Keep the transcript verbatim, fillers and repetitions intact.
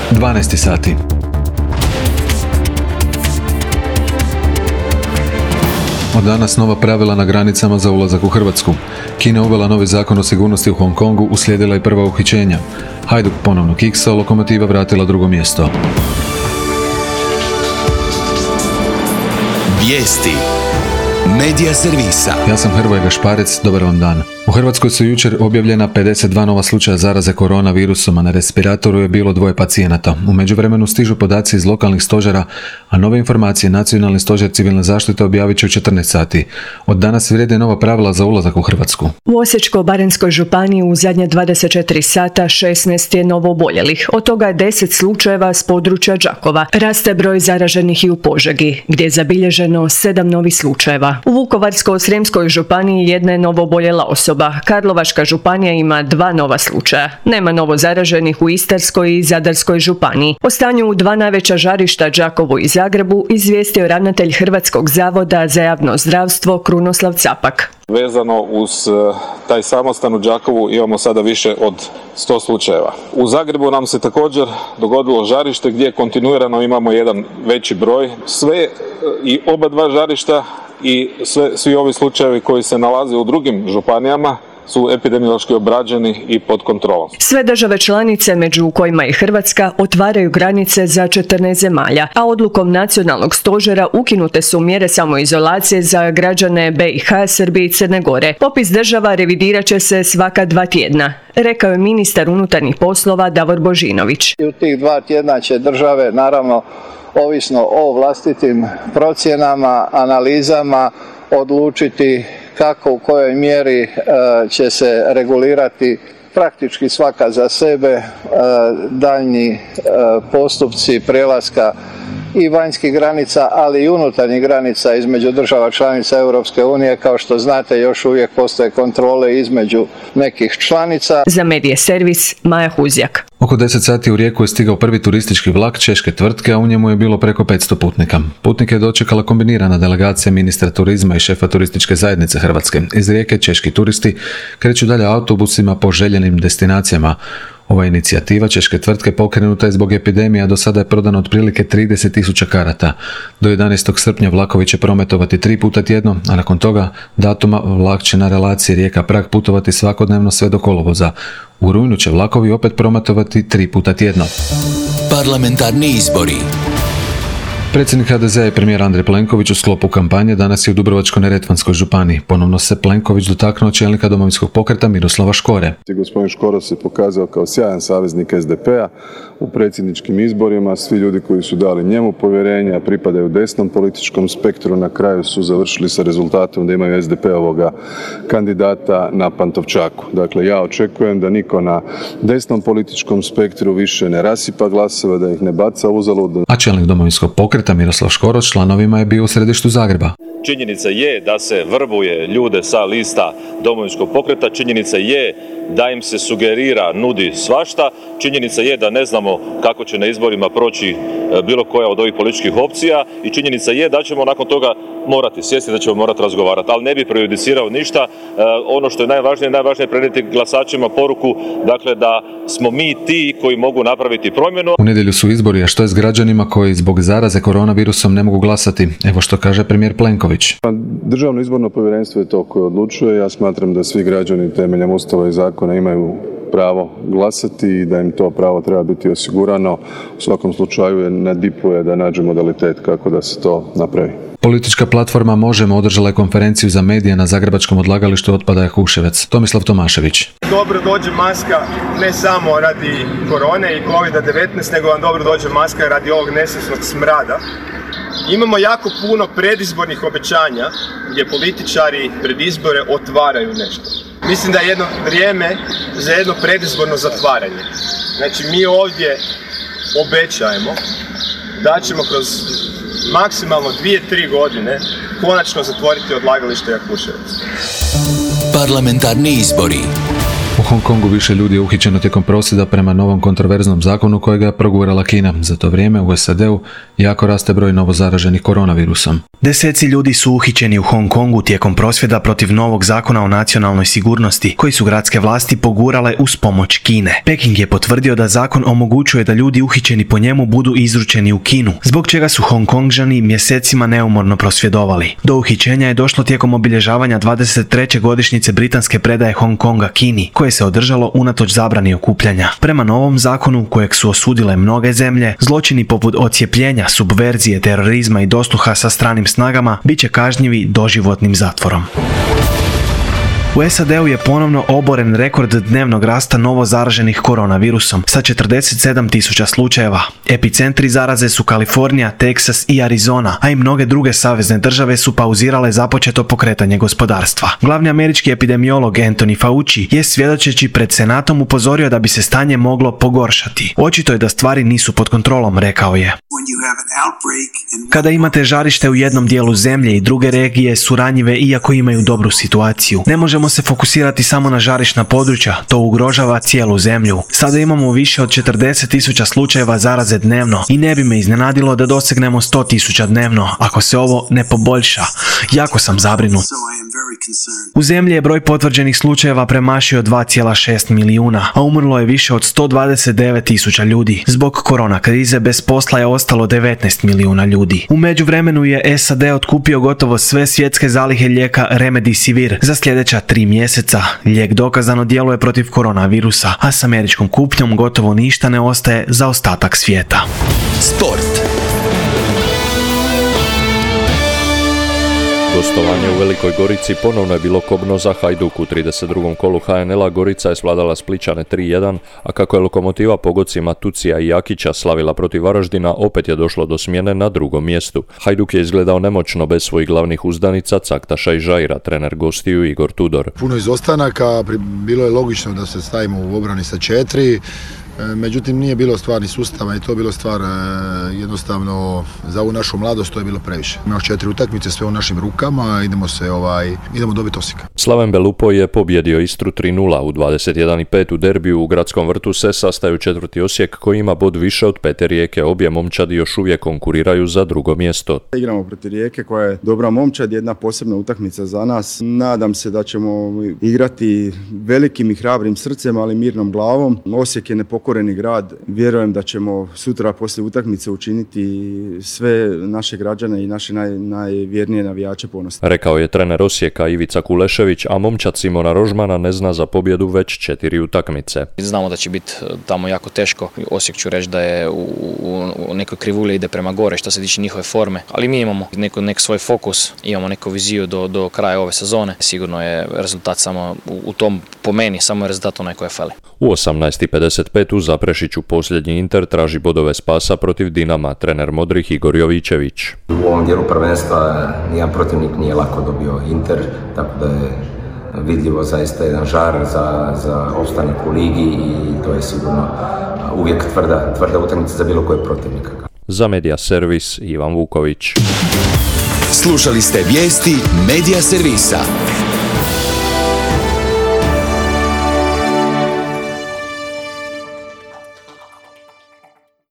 dvanaest sati. Od danas nova pravila na granicama za ulazak u Hrvatsku. Kina uvela novi zakon o sigurnosti u Hong Kongu, uslijedila i prva uhićenja. Hajduk ponovno kiksao, Lokomotiva vratila drugo mjesto. Vijesti Medija servisa. Ja sam Hrvoje Gašparec, dobar vam dan. U Hrvatskoj su jučer objavljena pedeset dva nova slučaja zaraze koronavirusom, a na respiratoru je bilo dvoje pacijenata. U međuvremenu stižu podaci iz lokalnih stožera, a nove informacije Nacionalni stožer civilne zaštite objavit će u četrnaest sati. Od danas vrijede nova pravila za ulazak u Hrvatsku. U Osječko-baranjskoj županiji u zadnje dvadeset četiri sata šesnaest je novo oboljelih. Od toga je deset slučajeva s područja Đakova. Raste broj zaraženih i u Požegi, gdje je zabilježeno sedam novih slučajeva. U Vukovarsko-srijemskoj županiji jedna je novo oboljela osoba. Karlovačka županija ima dva nova slučaja. Nema novo zaraženih u Istarskoj i Zadarskoj županiji. O stanju u dva najveća žarišta, Đakovu i Zagrebu, izvijestio ravnatelj Hrvatskog zavoda za javno zdravstvo Krunoslav Capak. Vezano uz taj samostan u Đakovu imamo sada više od sto slučajeva. U Zagrebu nam se također dogodilo žarište gdje kontinuirano imamo jedan veći broj. Sve i oba dva žarišta i sve, svi ovi slučajevi koji se nalaze u drugim županijama su epidemiološki obrađeni i pod kontrolom. Sve države članice, među kojima i Hrvatska, otvaraju granice za četrnaest zemalja, a odlukom Nacionalnog stožera ukinute su mjere samoizolacije za građane B i H, Srbije i Crne Gore. Popis država revidirat će se svaka dva tjedna, rekao je ministar unutarnjih poslova Davor Božinović. I u tih dva tjedna će države, naravno, ovisno o vlastitim procjenama, analizama, odlučiti kako, u kojoj mjeri e, će se regulirati praktički svaka za sebe e, daljnji e, postupci prelaska i vanjskih granica, ali i unutarnjih granica između država članica Europske unije. Kao što znate, još uvijek postoje kontrole između nekih članica. Za Medije servis, Maja Huzjak. Oko deset sati u Rijeku je stigao prvi turistički vlak češke tvrtke, a u njemu je bilo preko petsto putnika. Putnike je dočekala kombinirana delegacija ministra turizma i šefa turističke zajednice Hrvatske. Iz Rijeke češki turisti kreću dalje autobusima po željenim destinacijama. Ova inicijativa češke tvrtke pokrenuta je zbog epidemije, a do sada je prodano otprilike trideset tisuća karata. Do jedanaestog srpnja vlakovi će prometovati tri puta tjedno, a nakon toga datuma vlak će na relaciji Rijeka-Prag putovati svakodnevno sve do kolovoza. U rujnu će vlakovi opet prometovati tri puta tjedno. Parlamentarni izbori. Predsjednik H D Z-a i premijer Andrej Plenković u sklopu kampanje danas je u Dubrovačko-neretvanskoj županiji. Ponovno se Plenković dotaknuo čelnika Domovinskog pokreta Miroslava Škore. Gospodin Škoro se pokazao kao sjajan saveznik S D P-a u predsjedničkim izborima. Svi ljudi koji su dali njemu povjerenje, a pripadaju desnom političkom spektru, na kraju su završili sa rezultatom da imaju S D P-ovoga kandidata na Pantovčaku. Dakle, ja očekujem da niko na desnom političkom spektru više ne rasipa glasove, da ih ne baca uzalud. A čelnik Domovinskog pokreta Miroslav Škoro s članovima je bio u središtu Zagreba. Činjenica je da se vrbuje ljude sa lista Domovinskog pokreta, činjenica je da im se sugerira, nudi svašta, činjenica je da ne znamo kako će na izborima proći bilo koja od ovih političkih opcija i činjenica je da ćemo nakon toga morati sjesti, da ćemo morati razgovarati, ali ne bi prejudicirao ništa. Ono što je najvažnije, najvažnije je prenijeti glasačima poruku, dakle da smo mi ti koji mogu napraviti promjenu. U nedjelju su izbori, a što je s građanima koji zbog zaraze koronavirusom ne mogu glasati? Evo što kaže premijer Plenković. Državno izborno povjerenstvo je to koje odlučuje. Ja smatram da svi građani temeljem Ustava i zakona imaju pravo glasati i da im to pravo treba biti osigurano. U svakom slučaju je na D I P-u je da nađe modalitet kako da se to napravi. Politička platforma Možemo održala je konferenciju za medije na zagrebačkom odlagalištu otpada Jakuševec. Tomislav Tomašević. Dobro dođe maska ne samo radi korone i kovid devetnaest, nego vam dobro dođe maska radi ovog nesretnog smrada. Imamo jako puno predizbornih obećanja gdje političari pred izbore otvaraju nešto. Mislim da je jedno vrijeme za jedno predizborno zatvaranje. Znači mi ovdje obećajemo da ćemo kroz maksimalno dvije, tri godine konačno zatvoriti odlagalište Jakuševac. Parlamentarni izbori. U Hong Kongu više ljudi je uhićeno tijekom prosvjeda prema novom kontroverznom zakonu kojega je progurala Kina. Za to vrijeme u S A D-u jako raste broj novozaraženih koronavirusom. Deseci ljudi su uhićeni u Hong Kongu tijekom prosvjeda protiv novog zakona o nacionalnoj sigurnosti, koji su gradske vlasti pogurale uz pomoć Kine. Peking je potvrdio da zakon omogućuje da ljudi uhićeni po njemu budu izručeni u Kinu, zbog čega su Hongkongžani mjesecima neumorno prosvjedovali. Do uhićenja je došlo tijekom obilježavanja dvadeset treće godišnjice britanske predaje Hong Konga Kini, koje se održalo unatoč zabrani okupljanja. Prema novom zakonu, kojeg su osudile mnoge zemlje, zločini poput ocijepljenja, subverzije, terorizma i dosluha sa stranim snagama bit će kažnjivi doživotnim zatvorom. U S A D-u je ponovno oboren rekord dnevnog rasta novo zaraženih koronavirusom sa četrdeset sedam tisuća slučajeva. Epicentri zaraze su Kalifornija, Teksas i Arizona, a i mnoge druge savezne države su pauzirale započeto pokretanje gospodarstva. Glavni američki epidemiolog Anthony Fauci je svjedočeći pred Senatom upozorio da bi se stanje moglo pogoršati. Očito je da stvari nisu pod kontrolom, rekao je. Kada imate žarište u jednom dijelu zemlje i druge regije su ranjive iako imaju dobru situaciju. Ne možemo se fokusirati samo na žarišna područja, to ugrožava cijelu zemlju. Sada imamo više od četrdeset tisuća slučajeva zaraze dnevno i ne bi me iznenadilo da dosegnemo sto tisuća dnevno ako se ovo ne poboljša. Jako sam zabrinut. U zemlji je broj potvrđenih slučajeva premašio dva zarez šest milijuna, a umrlo je više od sto dvadeset devet tisuća ljudi. Zbog korona krize bez posla je ostalo devetnaest milijuna ljudi. U međuvremenu je S A D otkupio gotovo sve svjetske zalihe lijeka Remdesivir za sljedeća tri mjeseca. Lijek dokazano djeluje protiv koronavirusa, a s američkom kupnjom gotovo ništa ne ostaje za ostatak svijeta. Sport. Gostovanje u Velikoj Gorici ponovno je bilo kobno za Hajduk. U trideset drugom kolu H N L-a Gorica je svladala Splićane tri jedan, a kako je Lokomotiva pogodcima Tucija i Jakića slavila protiv Varaždina, opet je došlo do smjene na drugom mjestu. Hajduk je izgledao nemoćno bez svojih glavnih uzdanica Caktaša i Žaira, trener gostiju Igor Tudor. Puno izostanaka, bilo je logično da se stavimo u obrani sa četiri. Međutim, nije bilo stvarni sustava i to je bilo stvar jednostavno za ovu našu mladost, to je bilo previše. Imamo četiri utakmice, sve u našim rukama, idemo se ovaj, idemo dobiti Osijek. Slaven Belupo je pobjedio Istru tri nula. U dvadeset jedan pet u derbiju u Gradskom vrtu se sastaju četvrti Osijek koji ima bod više od pete Rijeke. Obje momčadi još uvijek konkuriraju za drugo mjesto. Igramo protiv Rijeke koja je dobra momčad, jedna posebna utakmica za nas. Nadam se da ćemo igrati velikim i hrabrim srcem, ali mirnom glavom. Osijek je nepokoreni grad. Vjerujem da ćemo sutra poslije utakmice učiniti sve naše građane i naše naj, najvjernije navijače ponosni. Rekao je trener Osijeka Ivica Kulešević, a momčad Simona Rožmana ne zna za pobjedu već četiri utakmice. Znamo da će biti tamo jako teško. Osijek ću reći da je u, u, u nekoj krivulji ide prema gore što se tiče njihove forme, ali mi imamo neko, nek svoj fokus, imamo neku viziju do, do kraja ove sezone. Sigurno je rezultat samo u, u tom, po meni, samo je rezultat onaj koji je fali. U osamnaest i pedeset pet u Zaprešiću posljednji Inter traži bodove spasa protiv Dinama, trener modrih Igor Jovićević. U ovom dijelu prvenstva nijedan protivnik nije lako dobio Inter, tako da je vidljivo zaista jedan žar za, za opstanak u ligi i to je sigurno uvijek tvrda, tvrda utakmica za bilo kojeg protivnika. Za Media Servis Ivan Vuković. Slušali ste vijesti Media Servisa.